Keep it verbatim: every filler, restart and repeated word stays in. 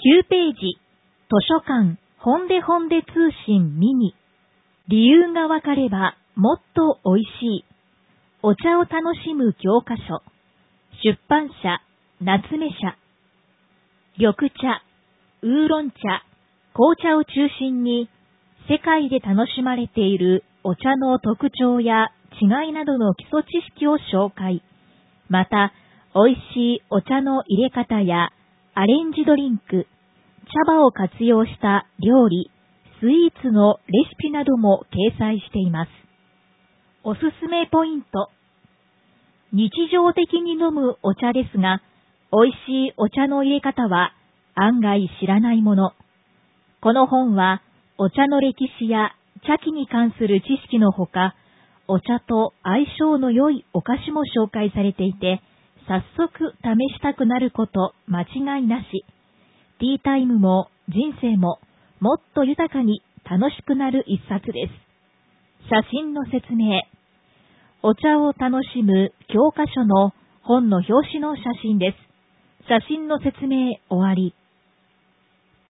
きゅうページ、図書館、本で本で通信ミニ。理由がわかればもっとおいしい。お茶を楽しむ教科書。出版社、夏目社。緑茶、ウーロン茶、紅茶を中心に、世界で楽しまれているお茶の特徴や違いなどの基礎知識を紹介。また、美味しいお茶の入れ方やアレンジドリンク、茶葉を活用した料理、スイーツのレシピなども掲載しています。おすすめポイント。日常的に飲むお茶ですが、美味しいお茶の入れ方は案外知らないもの。この本はお茶の歴史や茶器に関する知識のほか、お茶と相性の良いお菓子も紹介されていて、早速試したくなること間違いなし。ティータイムも人生ももっと豊かに楽しくなる一冊です。写真の説明。お茶を楽しむ教科書の本の表紙の写真です。写真の説明終わり。